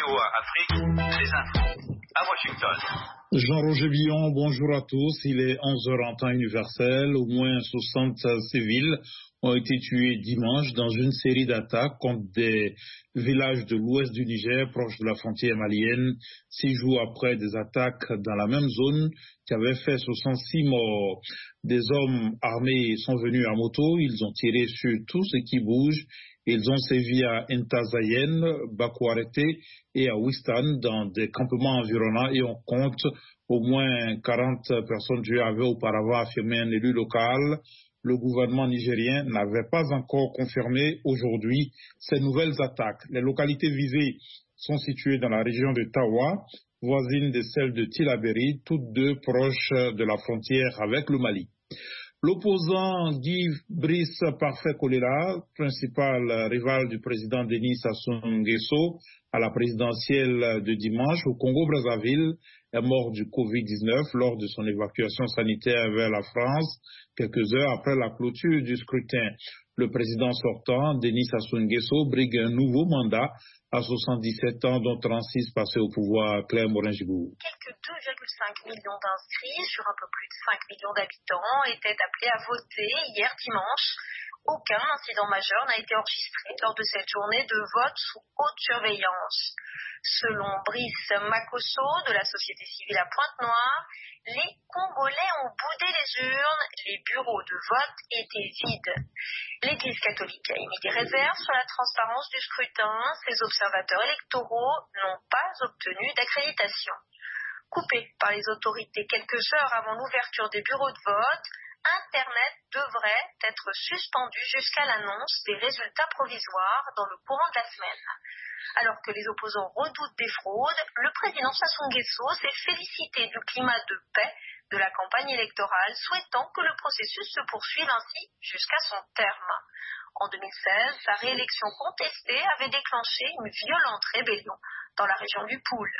VOA Afrique, les infos à Washington. Jean-Roger Billon, bonjour à tous. Il est 11h en temps universel. Au moins 60 civils ont été tués dimanche dans une série d'attaques contre des villages de l'ouest du Niger, proche de la frontière malienne, 6 jours après des attaques dans la même zone qui avaient fait 66 morts. Des hommes armés sont venus à moto, ils ont tiré sur tout ce qui bouge. Ils ont sévi à Ntazayen, Bakouarete et à Wistan dans des campements environnants et on compte au moins 40 personnes tuées, avait auparavant affirmé un élu local. Le gouvernement nigérien n'avait pas encore confirmé aujourd'hui ces nouvelles attaques. Les localités visées sont situées dans la région de Tawa, voisine de celle de Tillabéri, toutes deux proches de la frontière avec le Mali. L'opposant Guy Brice Parfait Kolela, principal rival du président Denis Sassou Nguesso à la présidentielle de dimanche au Congo-Brazzaville, est mort du Covid-19 lors de son évacuation sanitaire vers la France, quelques heures après la clôture du scrutin. Le président sortant, Denis Sassou Nguesso, brigue un nouveau mandat à 77 ans, dont 36 passés au pouvoir. Claire Morin-Gibou. Quelques 2,5 millions d'inscrits sur un peu plus de 5 millions d'habitants étaient appelés à voter hier dimanche. Aucun incident majeur n'a été enregistré lors de cette journée de vote sous haute surveillance. Selon Brice Makosso de la société civile à Pointe-Noire, les Congolais ont boudé les urnes, les bureaux de vote étaient vides. L'Église catholique a émis des réserves sur la transparence du scrutin. Ses observateurs électoraux n'ont pas obtenu d'accréditation. Coupé par les autorités quelques heures avant l'ouverture des bureaux de vote, Internet devrait être suspendu jusqu'à l'annonce des résultats provisoires dans le courant de la semaine. Alors que les opposants redoutent des fraudes, le président Sassou Nguesso s'est félicité du climat de paix de la campagne électorale, souhaitant que le processus se poursuive ainsi jusqu'à son terme. En 2016, sa réélection contestée avait déclenché une violente rébellion dans la région du Poul.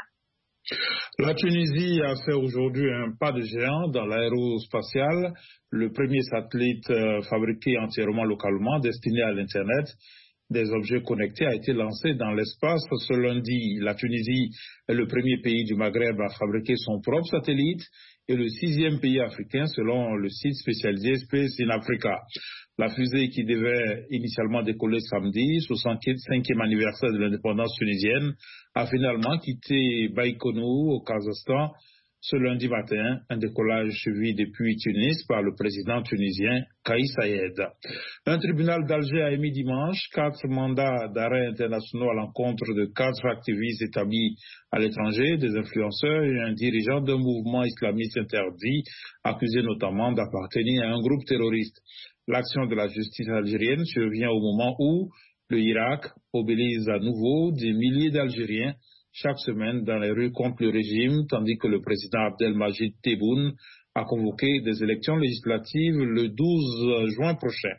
La Tunisie a fait aujourd'hui un pas de géant dans l'aérospatiale. Le premier satellite fabriqué entièrement localement, destiné à l'Internet des objets connectés, a été lancé dans l'espace ce lundi. La Tunisie est le premier pays du Maghreb à fabriquer son propre satellite et le 6e pays africain selon le site spécialisé Space in Africa. La fusée qui devait initialement décoller samedi, 65e anniversaire de l'indépendance tunisienne, a finalement quitté Baïkonou au Kazakhstan ce lundi matin, un décollage suivi depuis Tunis par le président tunisien Kais Saied. Un tribunal d'Alger a émis dimanche 4 mandats d'arrêt internationaux à l'encontre de 4 activistes établis à l'étranger, des influenceurs et un dirigeant d'un mouvement islamiste interdit, accusé notamment d'appartenir à un groupe terroriste. L'action de la justice algérienne survient au moment où le Irak mobilise à nouveau des milliers d'Algériens chaque semaine dans les rues contre le régime, tandis que le président Abdelmajid Tebboune a convoqué des élections législatives le 12 juin prochain.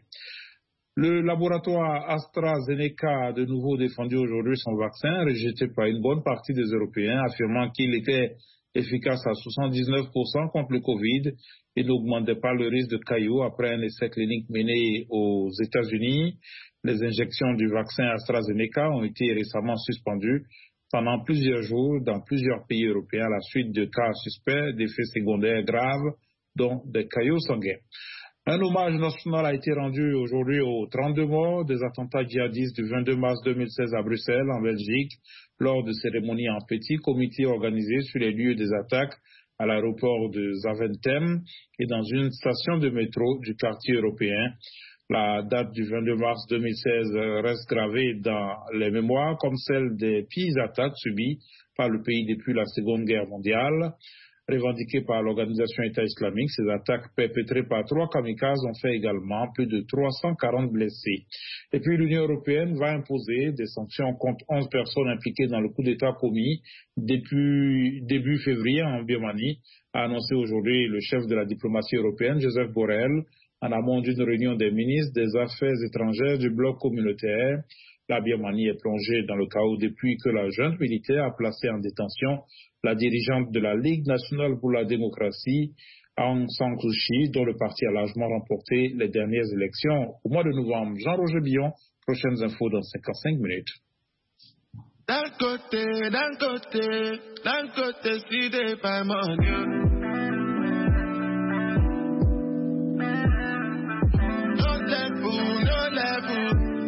Le laboratoire AstraZeneca a de nouveau défendu aujourd'hui son vaccin, rejeté par une bonne partie des Européens, affirmant qu'il était efficace à 79% contre le Covid et n'augmentait pas le risque de caillots après un essai clinique mené aux États-Unis. Les injections du vaccin AstraZeneca ont été récemment suspendues pendant plusieurs jours dans plusieurs pays européens à la suite de cas suspects d'effets secondaires graves, dont des caillots sanguins. Un hommage national a été rendu aujourd'hui aux 32 morts des attentats djihadistes du 22 mars 2016 à Bruxelles, en Belgique, lors de cérémonies en petit comité organisé sur les lieux des attaques à l'aéroport de Zaventem et dans une station de métro du quartier européen. La date du 22 mars 2016 reste gravée dans les mémoires comme celle des pires attaques subies par le pays depuis la Seconde Guerre mondiale. Revendiquées par l'organisation État islamique, ces attaques perpétrées par 3 kamikazes ont fait également plus de 340 blessés. Et puis l'Union européenne va imposer des sanctions contre 11 personnes impliquées dans le coup d'État commis depuis début février en Birmanie, a annoncé aujourd'hui le chef de la diplomatie européenne, Joseph Borrell, en amont d'une réunion des ministres des Affaires étrangères du bloc communautaire. La Birmanie est plongée dans le chaos depuis que la junte militaire a placé en détention la dirigeante de la Ligue nationale pour la démocratie, Aung San Suu Kyi, dont le parti a largement remporté les dernières élections au mois de novembre. Jean-Roger Billon, prochaines infos dans 55 minutes. D'un côté, si des pas mon Dieu. No level.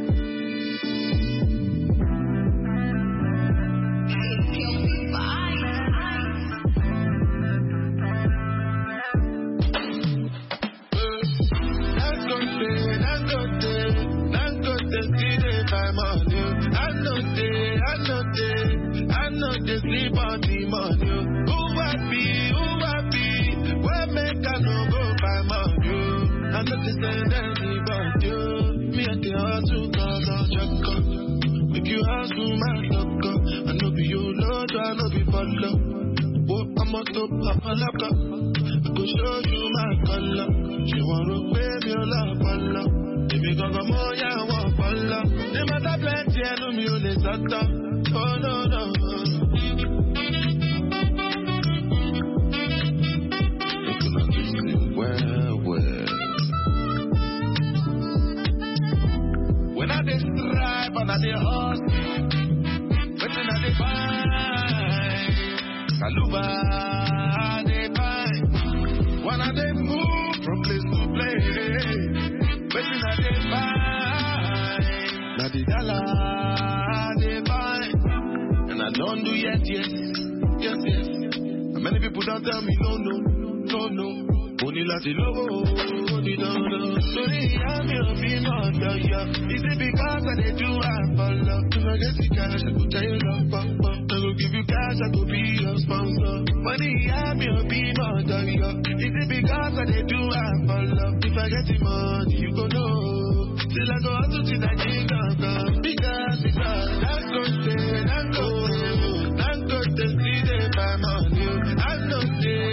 D'un côté, si des pas mon Dieu. I know they sleep on the money. Who happy? Where make I no go by money? I know they send anybody. Me at the house to cause on Jacko. Make you ask who my sucker. I know be you Lord, I know be follow. Oh, I'm on top of a laka. I go show you my color. She want to pay me a lot follow. If you gonna more, yeah, I want follow. They matter plenty, I know me only sata. Oh no. When I dey strive and I dey hustle, wetin I dey find? Kaluba I dey find. When I dey move from place to place, wetin I dey find? Na the dollar I dey find. And I don't do yet. Yes. And many people don't tell me no. Only lati lowo, only don't. Sorry, I'm your female, yeah. Is it because I dey do I for love? If I get the cash, I go tell you love, I go give you cash, I go be your sponsor. Money, I'm your female, yeah. Is it because I dey do I for love? If I get the money, you go know. Till I go out to see that you come. Because I'm go to see the by money. I know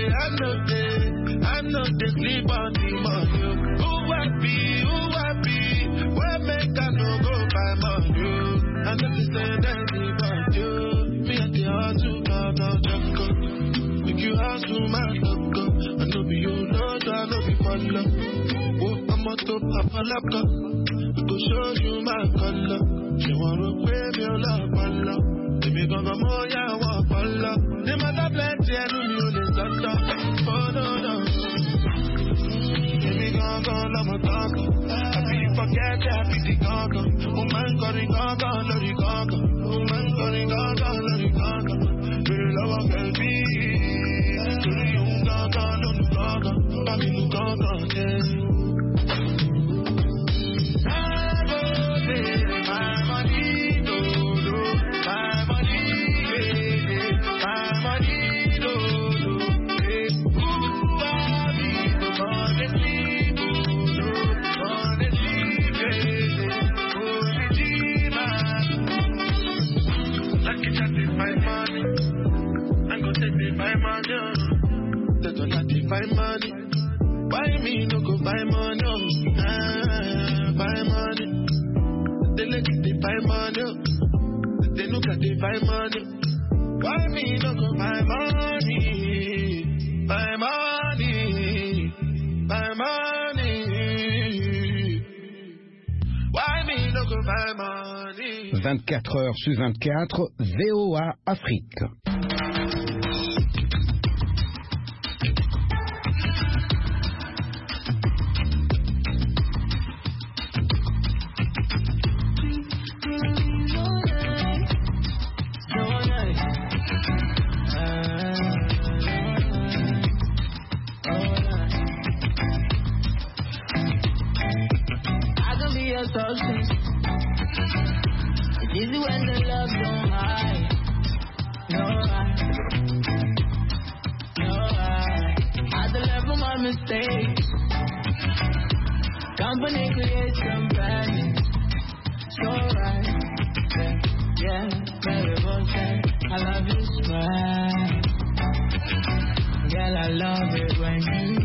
they sleep on the money. Who happy? Where make I no go by money? I know they send anybody. Me at the house to God on Jacko. Make you ask who my sucker. I know be you Lord, I know be follow. Oh, I'm on top of a laka. I go show you my color. She want to pay me a lot follow. If you gonna more, yeah, I want follow. They matter plenty, I know you only sata. Oh no. I'm a talker. Happy you forget that happy the conquer. Woman calling conquer, lorry conquer. Woman calling conquer, lorry conquer. Very love of baby. Very young conquer, no conquer. Baby no conquer, yeah. My money, no. My money, my money, no. Who are me? Honestly. They don't have to buy money. Why me no go buy money? Buy money. They let they buy money. They look at they buy money. Why me no go buy money? Buy money. Buy money. Why me no go buy money? 24 heures sur 24, VOA Afrique. Easy when the love don't hide. No lie. Had to learn from my mistakes. Company creates companion. So right. Yeah, very well said. I love your smile. Girl, I love it when you